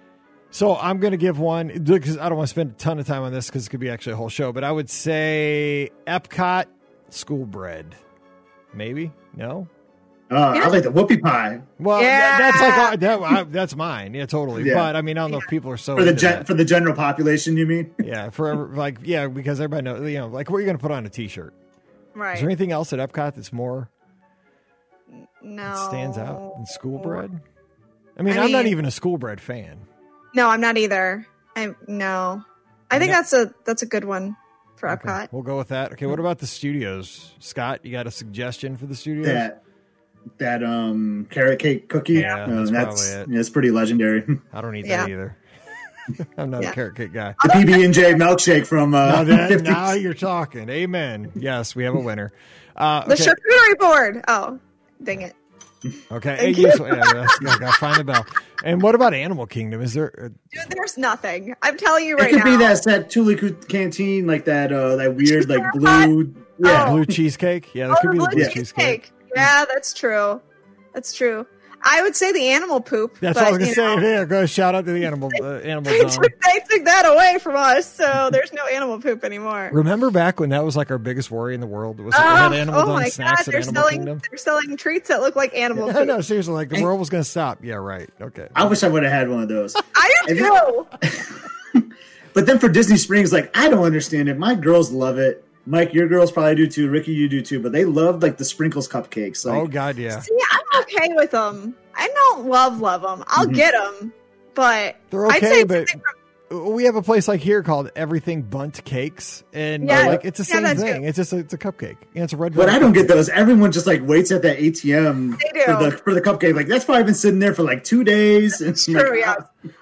So I'm going to give one, because I don't want to spend a ton of time on this because it could be actually a whole show, but I would say Epcot school bread. Maybe? No? Uh, yeah. I like the whoopie pie. Well, yeah. that, that's like that, I, that's mine. Yeah, totally. Yeah. But I mean, I don't know if people are so for the into gen, that. for the general population. You mean? Yeah, for like yeah, because everybody knows. You know, like what are you going to put on a T-shirt? Right. Is there anything else at Epcot that's more? No. That stands out than school bread? I mean, I I'm mean, not even a school bread fan. No, I'm not either. I no. I think no. that's a that's a good one for okay. Epcot. We'll go with that. Okay, what about the studios? Scott, you got a suggestion for the studios? That that um carrot cake cookie. Yeah, uh, that's, that's probably it. Yeah, it's pretty legendary. I don't eat yeah. that either. I'm not yeah. a carrot cake guy. The P B and J milkshake from uh, now, that, now you're talking. Amen. Yes, we have a winner. Uh, okay. The charcuterie board. Oh, dang it. Okay, hey, yes, yeah, I gotta find the bell. And what about Animal Kingdom? Is there? A... Dude, there's nothing. I'm telling you right now. It could now. be that that Tulu Canteen, like that uh, that weird like blue, yeah, oh. blue cheesecake. Yeah, that oh, could be the blue cheesecake. cheesecake. Yeah, that's true. That's true. I would say the animal poop. That's but, what I was gonna say. Know, There, go shout out to the animal uh, animal. They took, they took that away from us, so there's no animal poop anymore. Remember back when that was like our biggest worry in the world? Was uh, we had animal oh done my snacks God, at they're Animal selling, Kingdom? They're selling treats that look like animal yeah, food. No, seriously, like the world was gonna stop. Yeah, right. Okay. I wish I would have had one of those. I do too. But then for Disney Springs, like I don't understand it. My girls love it. Mike, your girls probably do too. Ricky, you do too. But they love like the sprinkles cupcakes. Like, oh God, yeah. See, I'm okay with them. I don't love love them. I'll mm-hmm. get them, but they're okay. I'd say but from, we have a place like here called Everything Bunt Cakes, and yeah, like it's the same yeah, thing. Too. It's just a, it's a cupcake. Yeah, it's a red. But I don't cupcake. get those. Everyone just like waits at that A T M they do. for the for the cupcake. Like that's probably been sitting there for like two days. That's true. Like, yeah.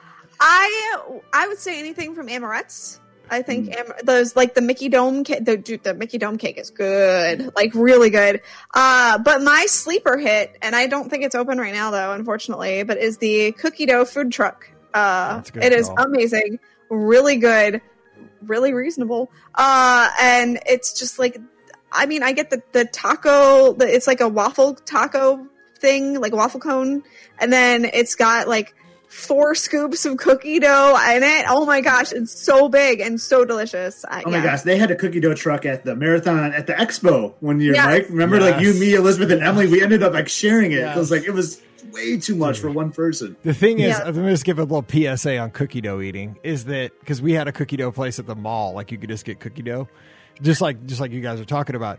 I I would say anything from Amorette's. I think mm. Am- those like the Mickey Dome cake. The, the Mickey Dome cake is good, like really good. Uh, but my sleeper hit, and I don't think it's open right now though, unfortunately. But is the cookie dough food truck? Uh, it is call. amazing, really good, really reasonable. Uh, and it's just like, I mean, I get the the taco. The, it's like a waffle taco thing, like a waffle cone, and then it's got like four scoops of cookie dough in it. Oh my gosh, it's so big and so delicious. Uh, oh yeah. my gosh, they had a cookie dough truck at the marathon at the expo one year, yes. Mike. Remember, yes. like you, me, Elizabeth, and Emily, we ended up like sharing it. Yes. It was like it was way too much for one person. The thing is, yeah. let me just give a little P S A on cookie dough eating. Is that because we had a cookie dough place at the mall, like you could just get cookie dough, just like just like you guys are talking about.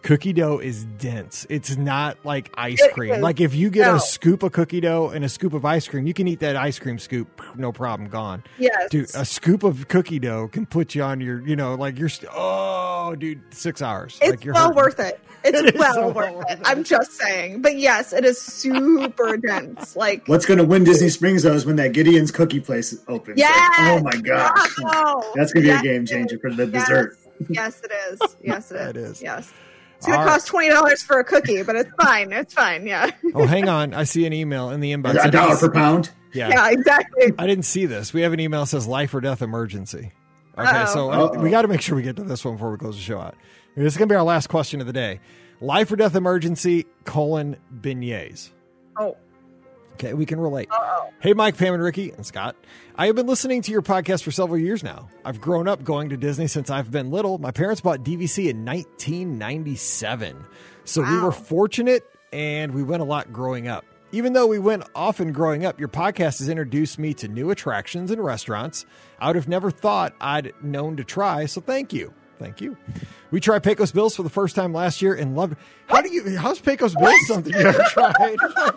Cookie dough is dense. It's not like ice It cream. is. Like if you get No. a scoop of cookie dough and a scoop of ice cream, you can eat that ice cream scoop, no problem, gone. Yes. Dude, a scoop of cookie dough can put you on your, you know, like you're, st- oh, dude, six hours. It's like you're well hurting. worth it. It's It is well so worth worth it. it. I'm just saying. But yes, it is super dense. Like, What's going to win Disney Springs, though, is when that Gideon's Cookie place opens. yes. Like, oh, my gosh. Oh, That's going to be yes, a game changer for the yes. dessert. Yes, it is. Yes, it is. It is. Yes. It's going All to right. cost twenty dollars for a cookie, but it's fine. It's fine. Yeah. Oh, hang on. I see an email in the inbox. I A dollar didn't- per pound. Yeah. Yeah, exactly. I didn't see this. We have an email that says life or death emergency. Okay, Uh-oh. so uh, Uh-oh. we got to make sure we get to this one before we close the show out. This is going to be our last question of the day. Life or death emergency, colon, beignets. Oh. Okay, we can relate. Uh-oh. Hey, Mike, Pam, and Ricky, and Scott. I have been listening to your podcast for several years now. I've grown up going to Disney since I've been little. My parents bought D V C in nineteen ninety-seven. So we Wow. were fortunate, and we went a lot growing up. Even though we went often growing up, your podcast has introduced me to new attractions and restaurants I would have never thought I'd known to try. So thank you. Thank you. We tried Pecos Bills for the first time last year and loved. How do you? How's Pecos Bills something you ever tried?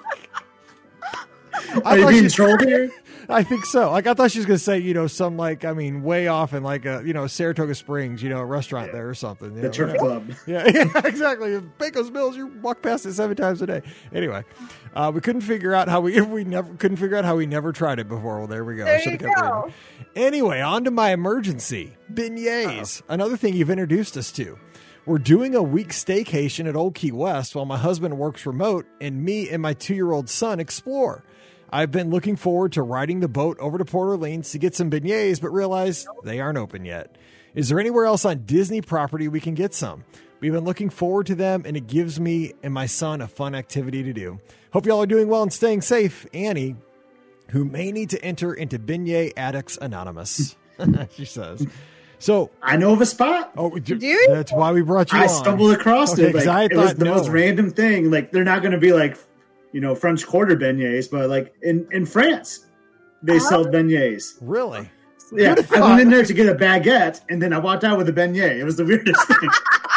Are you thought being she- trolled here? I think so. Like I thought she was going to say, you know, some like I mean, way off in like a you know Saratoga Springs, you know, a restaurant there or something. you The know, Turf whatever. Club. Yeah, yeah, exactly. Pecos Bills, you walk past it seven times a day. Anyway, uh, we couldn't figure out how we we never couldn't figure out how we never tried it before. Well, there we go. There Should've you kept go. reading. Anyway, on to my emergency beignets. Another thing you've introduced us to. We're doing a week staycation at Old Key West while my husband works remote and me and my two-year-old son explore. I've been looking forward to riding the boat over to Port Orleans to get some beignets, but realize they aren't open yet. Is there anywhere else on Disney property we can get some? We've been looking forward to them, and it gives me and my son a fun activity to do. Hope y'all are doing well and staying safe. Annie, who may need to enter into Beignet Addicts Anonymous, she says. So, I know of a spot. oh, Do you? that's why we brought you I on. stumbled across Okay, it. 'cause Like, I it was thought the no. most random thing. Like, they're not going to be like, you know, French Quarter beignets, but like in, in France, they sell beignets. Really? Yeah, Who'd have I thought? went in there to get a baguette, and then I walked out with a beignet. It was the weirdest thing.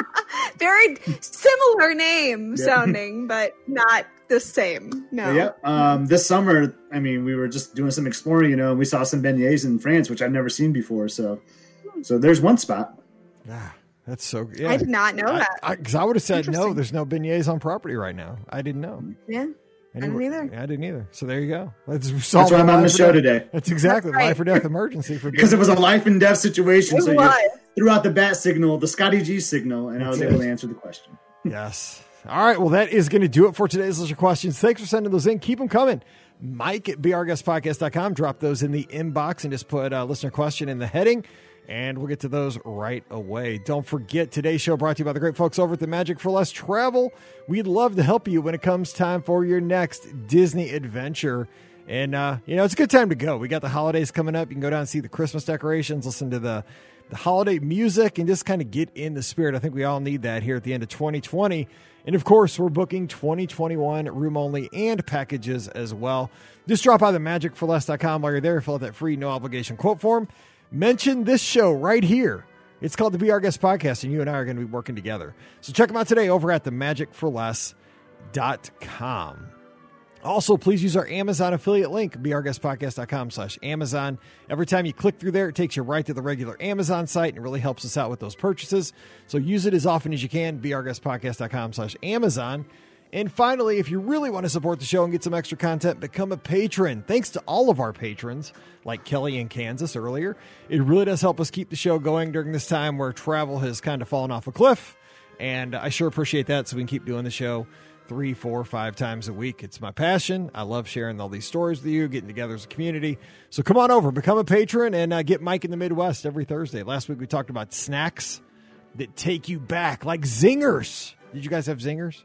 Very similar name sounding, but not the same. No. Yeah. Um, this summer, I mean, we were just doing some exploring, you know, and we saw some beignets in France, which I've never seen before. So, so there's one spot. Ah, that's so yeah. I did not know I, that. I, Cause I would have said no, Interesting. there's no beignets on property right now. I didn't know. Yeah. I didn't either. Yeah, I didn't either. So there you go. Let's That's solve why I'm the on the life or show death- today. That's exactly That's right. life or death emergency for Because it was a life and death situation. It so you was. threw out the bat signal, the Scotty G signal, and I was That's able it. to answer the question. Yes. All right. Well, that is going to do it for today's listener questions. Thanks for sending those in. Keep them coming. Mike at b r guest podcast dot com. Drop those in the inbox and just put uh, listener question in the heading, and we'll get to those right away. Don't forget, today's show brought to you by the great folks over at the Magic for Less Travel. We'd love to help you when it comes time for your next Disney adventure. And, uh, you know, it's a good time to go. We got the holidays coming up. You can go down and see the Christmas decorations, listen to the the holiday music, and just kind of get in the spirit. I think we all need that here at the end of twenty twenty. And of course, we're booking twenty twenty-one room only and packages as well. Just drop by the magic for less dot com while you're there. Fill out that free no obligation quote form. Mention this show right here. It's called the Be Our Guest Podcast, and you and I are going to be working together. So check them out today over at the magic for less dot com. Also, please use our Amazon affiliate link, be our guest podcast dot com slash Amazon. Every time you click through there, it takes you right to the regular Amazon site, and it really helps us out with those purchases. So use it as often as you can, be our guest podcast dot com slash Amazon. And finally, if you really want to support the show and get some extra content, become a patron. Thanks to all of our patrons, like Kelly in Kansas earlier. It really does help us keep the show going during this time where travel has kind of fallen off a cliff. And I sure appreciate that, so we can keep doing the show three, four, five times a week. It's my passion. I love sharing all these stories with you, getting together as a community. So come on over, become a patron, and uh, get Mike in the Midwest every Thursday. Last week we talked about snacks that take you back, like zingers. Did you guys have zingers?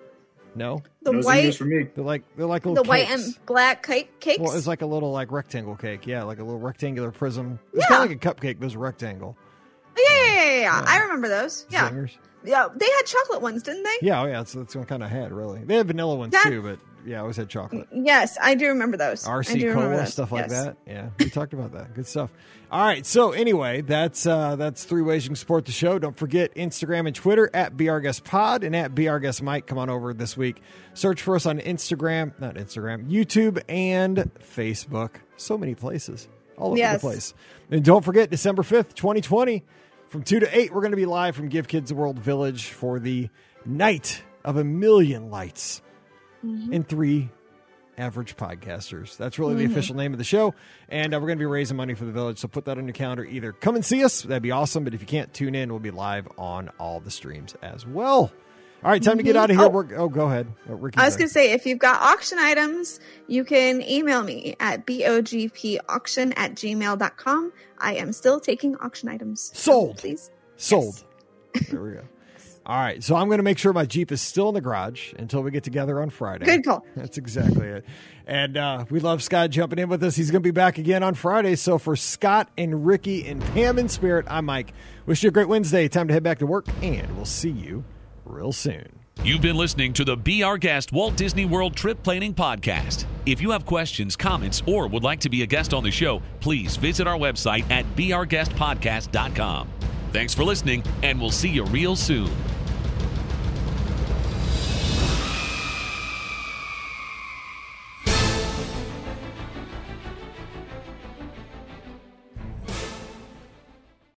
No? The No zingers white, for me. They're like they're like little the white cakes. and black cake cakes. Well, it's like a little like rectangle cake. Yeah, like a little rectangular prism. It's Yeah. kind of like a cupcake, but it's a rectangle. yeah, yeah, yeah, yeah, yeah. I remember those. Yeah, Zingers. yeah. They had chocolate ones, didn't they? Yeah, oh yeah, that's, that's what kind of had, really. They had vanilla ones That- too, but yeah, I always had chocolate. Yes, I do remember those. R C I do Cola, those. stuff like yes. that. Yeah, we talked about that. Good stuff. All right, so anyway, that's uh, that's three ways you can support the show. Don't forget Instagram and Twitter at BeOurGuestPod and at BeOurGuestMike. Come on over this week. Search for us on Instagram, not Instagram, YouTube and Facebook. So many places, all over yes. the place. And don't forget, December fifth, twenty twenty, from two to eight, we're going to be live from Give Kids the World Village for the Night of a Million Lights mm-hmm. in three Average Podcasters. That's really mm-hmm. the official name of the show. And uh, we're going to be raising money for the village. So put that on your calendar. Either come and see us. That'd be awesome. But if you can't tune in, we'll be live on all the streams as well. All right, time mm-hmm. to get out of here. Oh, we're, oh go ahead. Oh, I was going to say, if you've got auction items, you can email me at bogpauction at gmail dot com. I am still taking auction items. Sold. So please. Sold. Yes. There we go. All right, so I'm going to make sure my Jeep is still in the garage until we get together on Friday. Good call. That's exactly it. And uh, we love Scott jumping in with us. He's going to be back again on Friday. So for Scott and Ricky and Pam in spirit, I'm Mike. Wish you a great Wednesday. Time to head back to work, and we'll see you real soon. You've been listening to the Be Our Guest Walt Disney World Trip Planning Podcast. If you have questions, comments, or would like to be a guest on the show, please visit our website at be our guest podcast dot com. Thanks for listening, and we'll see you real soon.